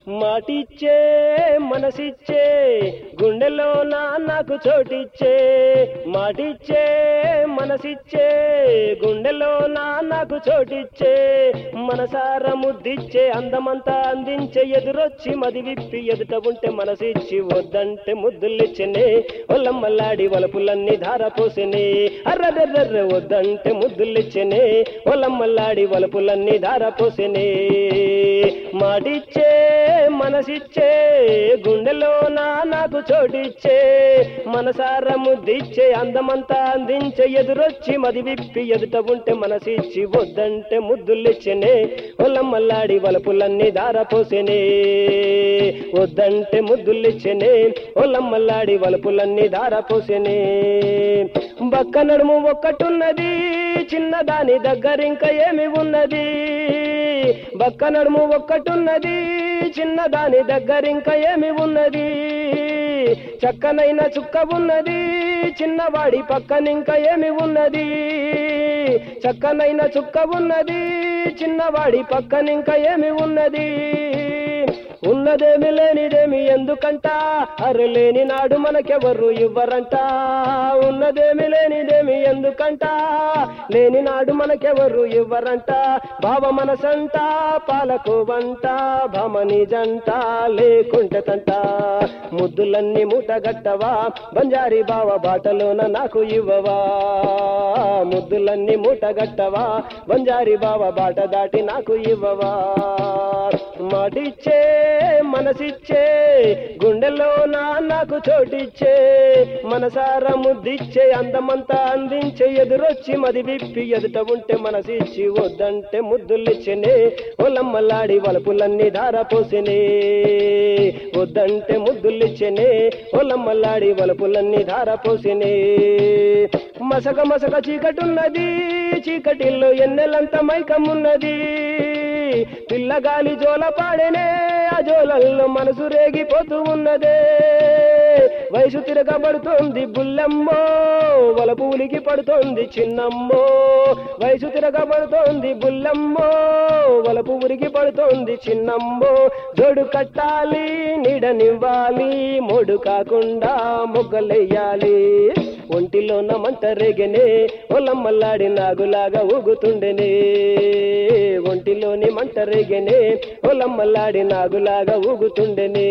మాటిచ్చే మనసిచ్చే గుండెలో నాకు చోటిచ్చే మాటిచ్చే మనసిచ్చే గుండెలో నాకు చోటిచ్చే మనసార ముద్దిచ్చే అందమంతా అందించే ఎదురొచ్చి మది విప్పి ఎదుట ఉంటే మనసిచ్చి వద్దంటే ముద్దులిచ్చనే ఒల్లమ్మలాడి వలపులన్నీ ధారపోసెనే అర్రర్రర్ర వద్దంటే ముద్దులిచ్చనే ఒల్లమ్మలాడి వలపులన్నీ ధారపోసెనే మాటిచ్చే మనసిచ్చే గుండెలో నాకు చోటిచ్చే మనసార ముద్దిచ్చే అందమంతా అందించే ఎదురొచ్చి మది విప్పి ఎదుట ఉంటే మనసిచ్చి వద్దంటే ముద్దులిచ్చనే ఒల్లమ్మలాడి వలపులన్నీ ధారపోసెనే వద్దంటే ముద్దులిచ్చనే ఒల్లమ్మలాడి వలపులన్నీ ధారపోసెనే బక్క నడుము ఒక్కటున్నది చిన్నదాని దగ్గరింక ఏమి ఉన్నది బక్క నడుము ఒక్కటున్నది చిన్నదాని దగ్గరింక ఏమి ఉన్నది చక్కనైన చుక్క ఉన్నది చిన్నవాడి పక్కనింక ఏమి ఉన్నది చక్కనైన చుక్క ఉన్నది చిన్నవాడి పక్కనింక ఏమి ఉన్నది ఉన్నదేమి లేనిదేమి ఎందుకంట అరే లేని నాడు మనకెవరు ఇవ్వరంట ఉన్నదేమి లేనిదేమి ఎందుకంట లేని నాడు మనకెవరు ఇవ్వరంట బావ మనసంట పాలకు వంట భమని జంట లేకుంటే తంట ముద్దులన్నీ మూటగట్టవా బంజారి బావ బాటలోన నాకు ఇవ్వవా ముద్దులన్నీ మూటగట్టవా బంజారి బావ బాట దాటి నాకు ఇవ్వవా మాటిచ్చే మనసిచ్చే గుండెలో నాకు చోటిచ్చే మనసార ముద్దిచ్చే అందమంతా అందించే ఎదురొచ్చి మది విప్పి ఎదుట ఉంటే మనసిచ్చి వద్దంటే ముద్దులిచ్చనే ఒల్లమ్మలాడి వలపులన్నీ ధారపోసెనే వద్దంటే ముద్దులిచ్చనే ఒల్లమ్మలాడి వలపులన్నీ ధారపోసెనే మసక మసక చీకటున్నది చీకటిల్లో ఎన్నెలంత మైకమున్నది పిల్లగాలి జోల పాడేనే ఆ జోలల్లో మనసు రేగిపోతూ ఉన్నదే వయసు తిరగబడుతోంది బుల్లమ్మో వలపు ఉలికి పడుతోంది చిన్నమ్మో వయసు తిరగబడుతోంది బుల్లమ్మో వలపు ఉరికి పడుతోంది చిన్నమ్మో జోడు కట్టాలి నీడనివ్వాలి మోడు కాకుండా మొగ్గలెయ్యాలి ఒంటిలోన మంట రేగనే ఒల్లమ్మలాడి నాగులాగా ఊగుతుండెనే ఒంటిలోని మంట రేగనే ఒల్లమ్మలాడి నాగులాగా ఊగుతుండెనే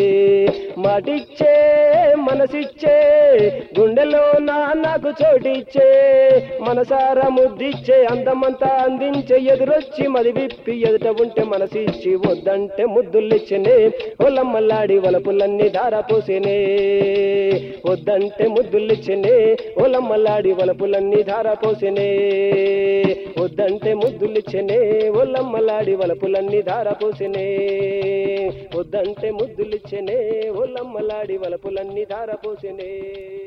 మాటిచ్చే మనసిచ్చే గుండెలో నాకు చోటిచ్చే మనసార ముద్దిచ్చే అందమంతా అందించే ఎదురొచ్చి మది విప్పి ఎదుట ఉంటే మనసిచ్చి వద్దంటే ముద్దులిచ్చనే ఒల్లమ్మలాడి వలపులన్నీ ధారపోసెనే వద్దంటే ముద్దులిచ్చనే ఒల్లమ్మలాడి వలపులన్నీ ధారపోసెనే వద్దంటే ముద్దులిచ్చనే ఒల్లమ్మలాడి వలపులన్నీ ధారపోసెనే వద్దంటే ముద్దులిచ్చనే ఒల్లమ్మలాడి వలపులన్నీ ధారపోసెనే